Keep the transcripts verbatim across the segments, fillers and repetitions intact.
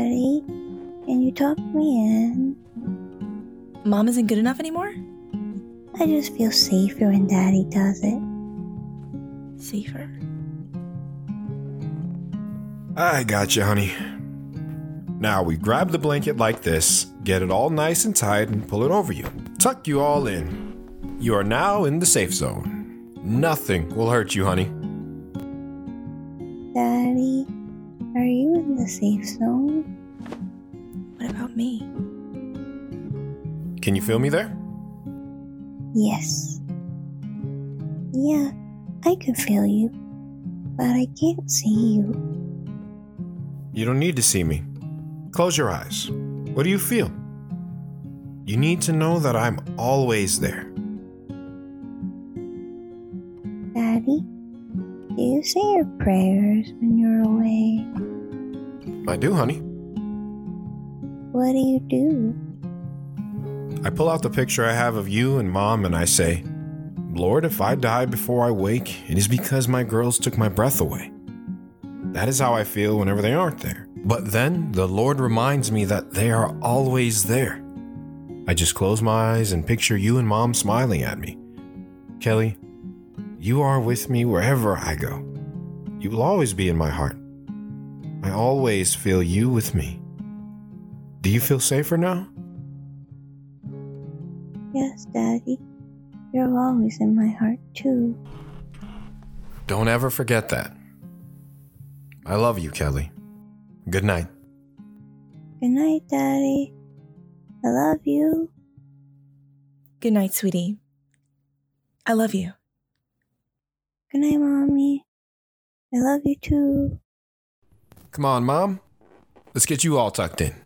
Daddy, can you talk me in? Mom isn't good enough anymore? I just feel safer when Daddy does it. Safer? I got you, honey. Now we grab the blanket like this, get it all nice and tight, and pull it over you. Tuck you all in. You are now in the safe zone. Nothing will hurt you, honey. Daddy, are you in the safe zone? What about me? Can you feel me there? Yes. Yeah, I can feel you, but I can't see you. You don't need to see me. Close your eyes. What do you feel? You need to know that I'm always there. Daddy, do you say your prayers when you're away? I do, honey. What do you do? I pull out the picture I have of you and Mom and I say, Lord, if I die before I wake, it is because my girls took my breath away. That is how I feel whenever they aren't there. But then the Lord reminds me that they are always there. I just close my eyes and picture you and Mom smiling at me. Kelly, you are with me wherever I go. You will always be in my heart. I always feel you with me. Do you feel safer now? Yes, Daddy. You're always in my heart, too. Don't ever forget that. I love you, Kelly. Good night. Good night, Daddy. I love you. Good night, sweetie. I love you. Good night, Mommy. I love you, too. Come on, Mom. Let's get you all tucked in.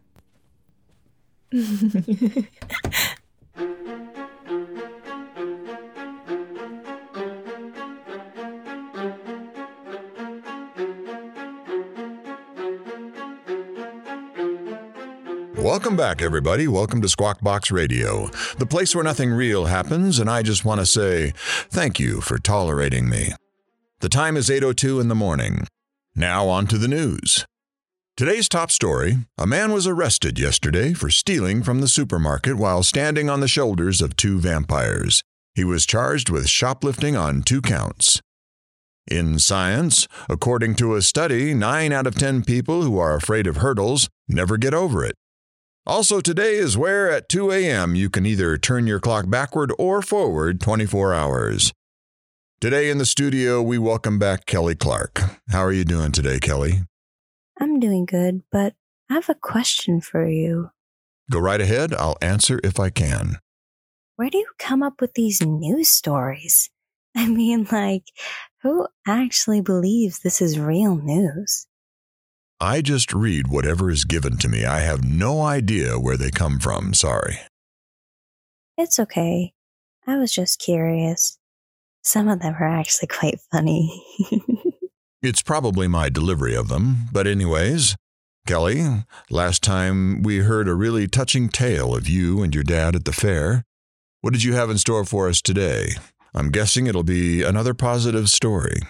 Welcome back, everybody. Welcome to Squawk Box Radio, the place where nothing real happens, and I just want to say thank you for tolerating me. The time is eight oh two in the morning. Now on to the news. Today's top story, a man was arrested yesterday for stealing from the supermarket while standing on the shoulders of two vampires. He was charged with shoplifting on two counts. In science, according to a study, nine out of ten people who are afraid of hurdles never get over it. Also, today is where at two a.m. you can either turn your clock backward or forward twenty-four hours. Today in the studio, we welcome back Kelly Clark. How are you doing today, Kelly? I'm doing good, but I have a question for you. Go right ahead. I'll answer if I can. Where do you come up with these news stories? I mean, like, who actually believes this is real news? I just read whatever is given to me. I have no idea where they come from. Sorry. It's okay. I was just curious. Some of them are actually quite funny. It's probably my delivery of them. But anyways, Kelly, last time we heard a really touching tale of you and your dad at the fair. What did you have in store for us today? I'm guessing it'll be another positive story.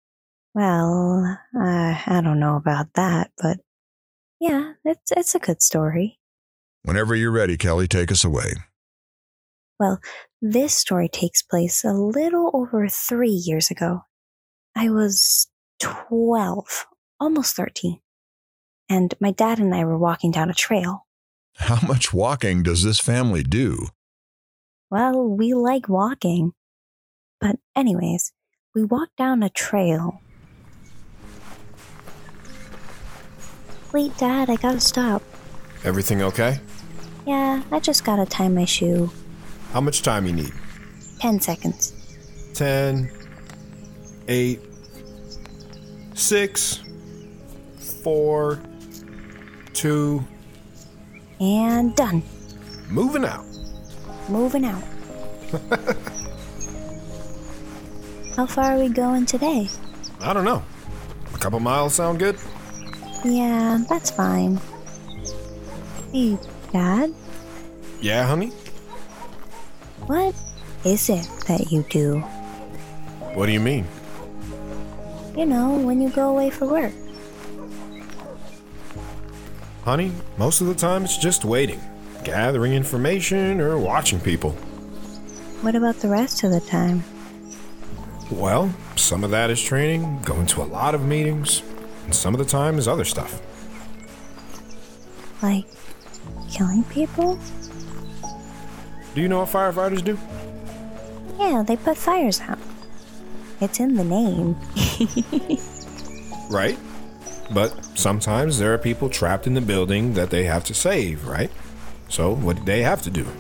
Well, uh, I don't know about that, but yeah, it's it's a good story. Whenever you're ready, Kelly, take us away. Well, this story takes place a little over three years ago. I was twelve, almost thirteen, and my dad and I were walking down a trail. How much walking does this family do? Well, we like walking. But anyways, we walked down a trail. Wait, Dad, I gotta stop. Everything okay? Yeah, I just gotta tie my shoe. How much time you need? Ten seconds. Ten, eight, six, four, two. And done. Moving out. Moving out. How far are we going today? I don't know. A couple miles sound good? Yeah, that's fine. Hey, Dad? Yeah, honey? What is it that you do? What do you mean? You know, when you go away for work. Honey, most of the time it's just waiting, gathering information, or watching people. What about the rest of the time? Well, some of that is training, going to a lot of meetings, and some of the time is other stuff. Like killing people? Do you know what firefighters do? Yeah, they put fires out. It's in the name. Right. But sometimes there are people trapped in the building that they have to save, right? So what do they have to do?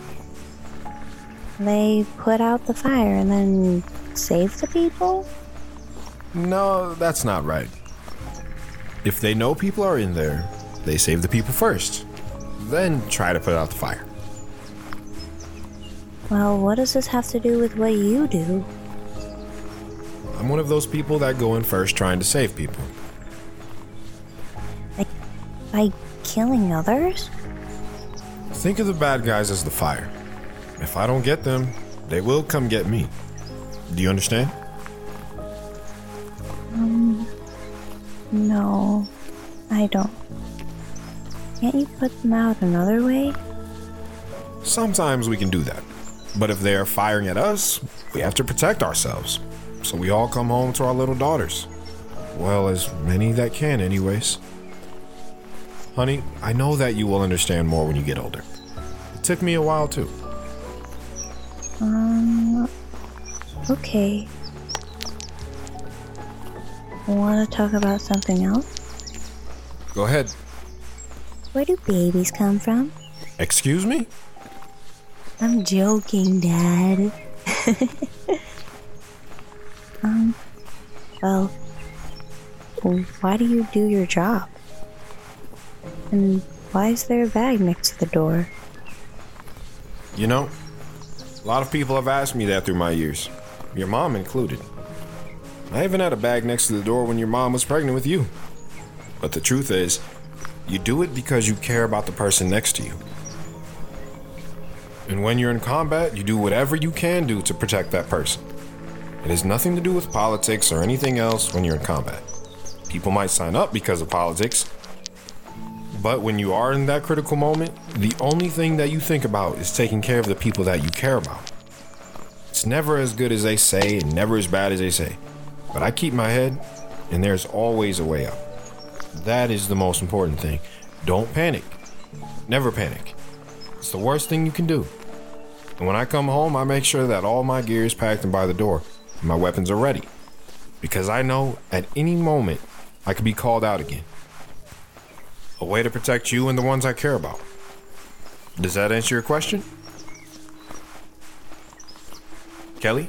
They put out the fire and then save the people? No, that's not right. If they know people are in there, they save the people first, then try to put out the fire. Well, what does this have to do with what you do? I'm one of those people that go in first trying to save people. Like, by killing others? Think of the bad guys as the fire. If I don't get them, they will come get me. Do you understand? Um, no, I don't. Can't you put them out another way? Sometimes we can do that. But if they are firing at us, we have to protect ourselves. So we all come home to our little daughters. Well, as many that can anyways. Honey, I know that you will understand more when you get older. It took me a while too. Um, okay. Want to talk about something else? Go ahead. Where do babies come from? Excuse me? I'm joking, Dad. um, well, why do you do your job? And why is there a bag next to the door? You know, a lot of people have asked me that through my years, your mom included. I even had a bag next to the door when your mom was pregnant with you. But the truth is, you do it because you care about the person next to you. And when you're in combat, you do whatever you can do to protect that person. It has nothing to do with politics or anything else when you're in combat. People might sign up because of politics, but when you are in that critical moment, the only thing that you think about is taking care of the people that you care about. It's never as good as they say and never as bad as they say. But I keep my head, and there's always a way out. That is the most important thing. Don't panic. Never panic. It's the worst thing you can do. And when I come home, I make sure that all my gear is packed and by the door, and my weapons are ready. Because I know at any moment, I could be called out again. A way to protect you and the ones I care about. Does that answer your question? Kelly?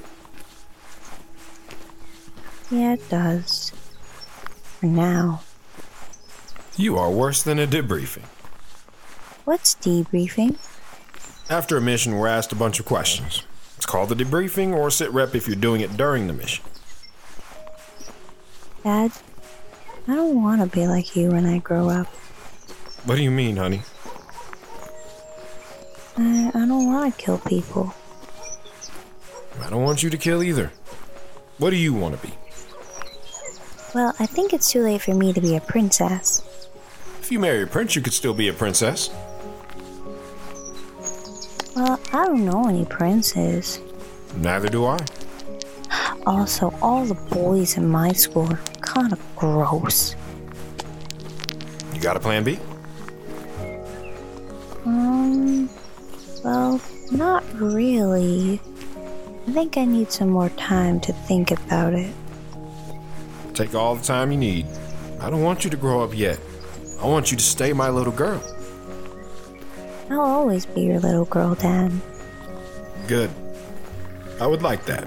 Yeah, it does. For now. You are worse than a debriefing. What's debriefing? After a mission, we're asked a bunch of questions. It's called a debriefing or sit rep if you're doing it during the mission. Dad, I don't want to be like you when I grow up. What do you mean, honey? I, I don't want to kill people. I don't want you to kill either. What do you want to be? Well, I think it's too late for me to be a princess. If you marry a prince, you could still be a princess. Well, I don't know any princes. Neither do I. Also, all the boys in my school are kind of gross. You got a plan B? Um, well, not really. I think I need some more time to think about it. Take all the time you need. I don't want you to grow up yet. I want you to stay my little girl. I'll always be your little girl, Dad. Good. I would like that.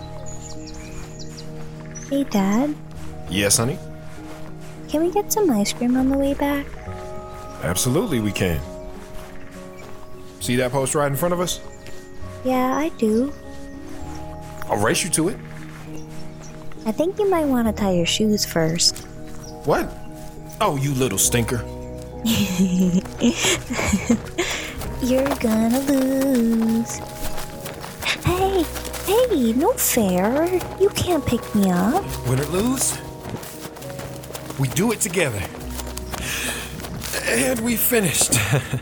Hey, Dad, Yes, honey? can we get some ice cream on the way back? Absolutely we can. See that post right in front of us? Yeah, I do. I'll race you to it. I think you might want to tie your shoes first. What? Oh, you little stinker. You're gonna lose. Hey, hey, no fair. You can't pick me up. Win or lose, we do it together. And we finished.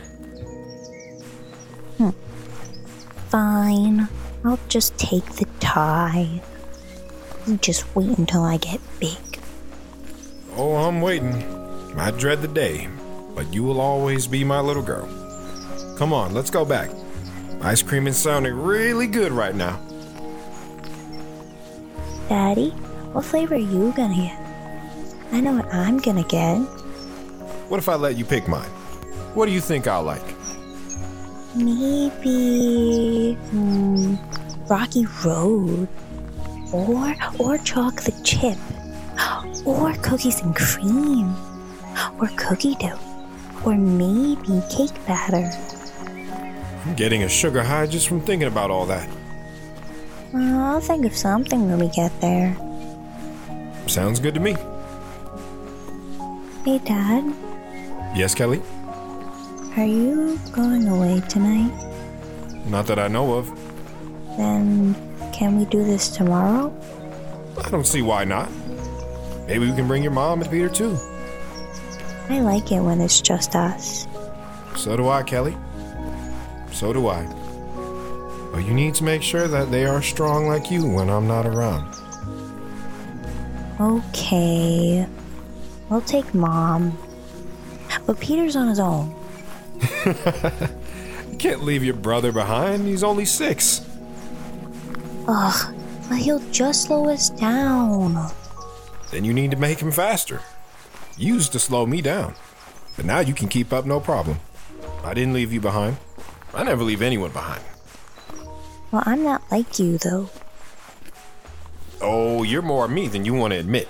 hmm. Fine. I'll just take the tie. You just wait until I get big. Oh, I'm waiting. I dread the day, but you will always be my little girl. Come on, let's go back. Ice cream is sounding really good right now. Daddy, what flavor are you gonna get? I know what I'm gonna get. What if I let you pick mine? What do you think I'll like? Maybe um, Rocky Road, or or chocolate chip, or cookies and cream, or cookie dough, or maybe cake batter. I'm getting a sugar high just from thinking about all that. Uh, I'll think of something when we get there. Sounds good to me. Hey, Dad. Yes, Kelly? Are you going away tonight? Not that I know of. Then can we do this tomorrow? I don't see why not. Maybe we can bring your mom and Peter too. I like it when it's just us. So do I, Kelly. So do I. But you need to make sure that they are strong like you when I'm not around. Okay. We'll take Mom. But Peter's on his own. You can't leave your brother behind. He's only six. Ugh, but he'll just slow us down. Then you need to make him faster. You used to slow me down. But now you can keep up no problem. I didn't leave you behind. I never leave anyone behind. Well, I'm not like you, though. Oh, you're more me than you want to admit.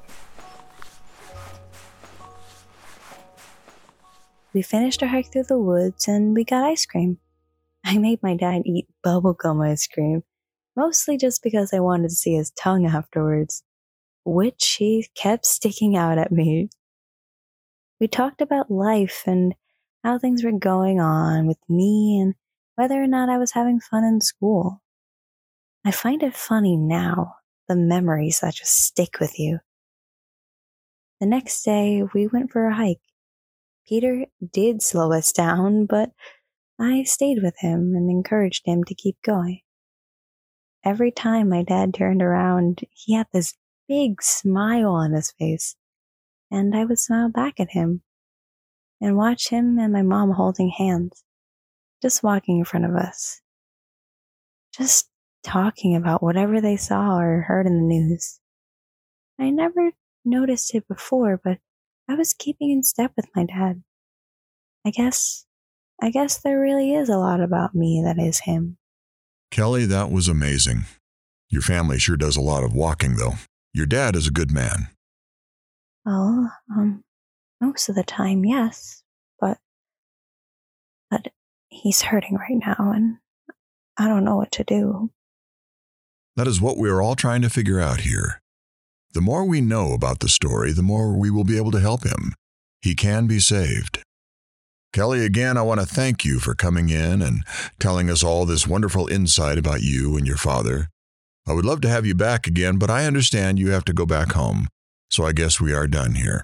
We finished our hike through the woods and we got ice cream. I made my dad eat bubblegum ice cream, mostly just because I wanted to see his tongue afterwards, which he kept sticking out at me. We talked about life and how things were going on with me and whether or not I was having fun in school. I find it funny now, the memories that just stick with you. The next day, we went for a hike. Peter did slow us down, but I stayed with him and encouraged him to keep going. Every time my dad turned around, he had this big smile on his face, and I would smile back at him and watch him and my mom holding hands, just walking in front of us, just talking about whatever they saw or heard in the news. I never noticed it before, but I was keeping in step with my dad. I guess, I guess there really is a lot about me that is him. Kelly, that was amazing. Your family sure does a lot of walking, though. Your dad is a good man. Well, um, most of the time, yes, but, but he's hurting right now, and I don't know what to do. That is what we are all trying to figure out here. The more we know about the story, the more we will be able to help him. He can be saved. Kelly, again, I want to thank you for coming in and telling us all this wonderful insight about you and your father. I would love to have you back again, but I understand you have to go back home, so I guess we are done here.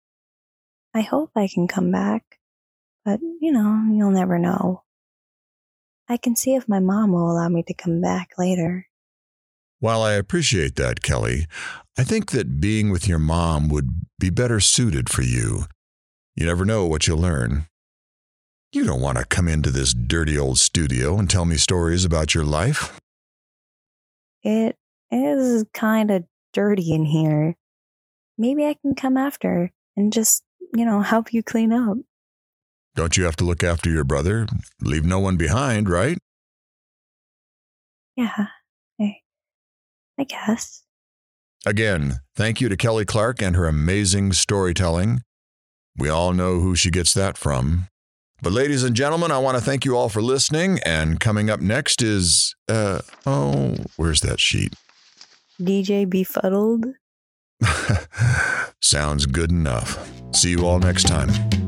I hope I can come back, but, you know, you'll never know. I can see if my mom will allow me to come back later. While I appreciate that, Kelly, I think that being with your mom would be better suited for you. You never know what you'll learn. You don't want to come into this dirty old studio and tell me stories about your life. It is kind of dirty in here. Maybe I can come after and just, you know, help you clean up. Don't you have to look after your brother? Leave no one behind, right? Yeah, I, I guess. Again, thank you to Kelly Clark and her amazing storytelling. We all know who she gets that from. But ladies and gentlemen, I want to thank you all for listening. And coming up next is, uh, oh, where's that sheet? D J Befuddled. Sounds good enough. See you all next time.